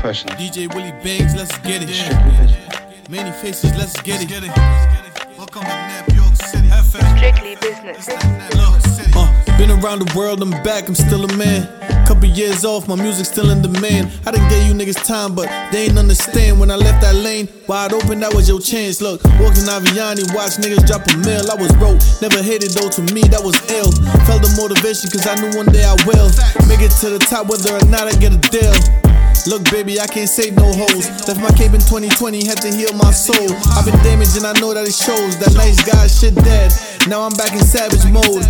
pushing. DJ Willie Banks, let's get it. Many faces, let's get it. Welcome to New York City. Strictly business. Been around the world, I'm back, I'm still a man. Couple years off, my music still in demand. I done gave you niggas time, but they ain't understand. When I left that lane, wide open, that was your chance. Look, walked in Aviani, watch niggas drop a mill. I was broke, never hated though, to me that was ill. Felt the motivation, cause I knew one day I will make it to the top, whether or not I get a deal. Look baby, I can't save no hoes. Left my cape in 2020, had to heal my soul. I've been damaged and I know that it shows. That nice guy shit dead, now I'm back in savage mode.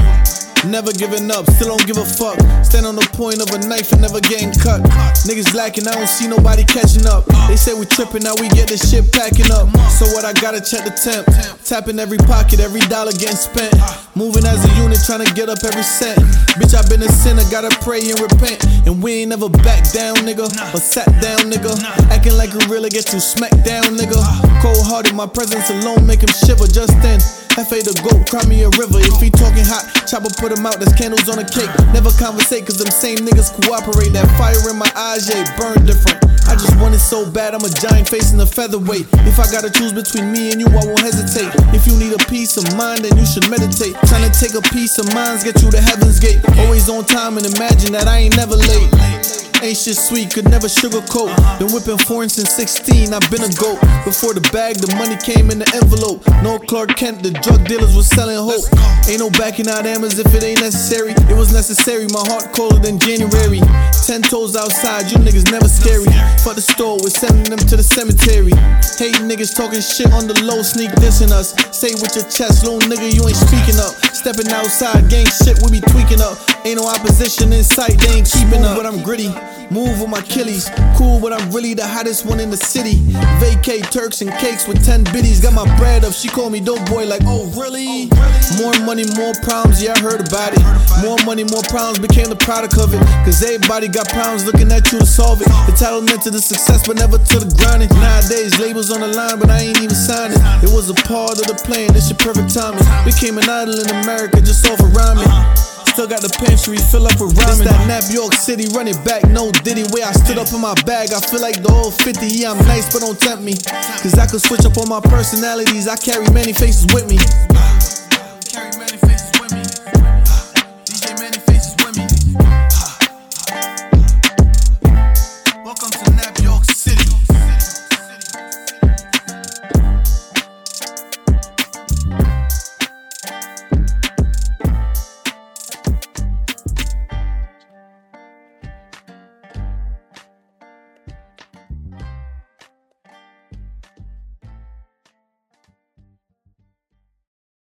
Never giving up, still don't give a fuck. Stand on the point of a knife and never getting cut. Niggas lacking, I don't see nobody catching up. They say we tripping, now we get this shit packing up. So what, I gotta check the temp. Tapping every pocket, every dollar getting spent. Moving as a unit, trying to get up every cent. Bitch, I been a sinner, gotta pray and repent. And we ain't never back down, nigga, or sat down, nigga. Acting like a gorilla, get you smacked down, nigga. Cold hearted, my presence alone make him shiver. Just then, F.A. the GOAT, cry me a river. If he talking hot, chopper put him out, there's candles on a cake. Never conversate, cause them same niggas cooperate. That fire in my eyes, yeah, burn different. I just want it so bad, I'm a giant facing a featherweight. If I gotta choose between me and you, I won't hesitate. If you need a peace of mind, then you should meditate. Trying to take a piece of minds, get you to heaven's gate. Always on time and imagine that I ain't never late. Ain't shit sweet, could never sugarcoat. Been whipping foreign since 16, I've been a goat. Before the bag, the money came in the envelope. No Clark Kent, the drug dealers was selling hope. Ain't no backing out Amers if it ain't necessary. It was necessary, my heart colder than January. 10 toes outside, you niggas never scary. Fuck the store, we're sending them to the cemetery. Hating niggas talking shit on the low, sneak dissing us. Say with your chest, little nigga, you ain't speaking up. Stepping outside, gang shit, we be tweaking up. Ain't no opposition in sight, they ain't keeping up. But I'm gritty, move with my killies. Cool, but I'm really the hottest one in the city. Vacate Turks and cakes with 10 biddies. Got my bread up, she called me dope boy like, oh really? More money, more problems, yeah I heard about it. More money, more problems, became the product of it. Cause everybody got problems looking at you to solve it. Entitlement to the success but never to the grinding. Nowadays labels on the line but I ain't even signed it. It was a part of the plan, this your perfect timing. Became an idol in America just off of rhyming. Still got the pantry, fill up with ramen. It's that New York City, run it back, no Diddy. Way I stood up in my bag, I feel like the whole 50. Yeah, I'm nice, but don't tempt me. Cause I could switch up all my personalities, I carry many faces with me.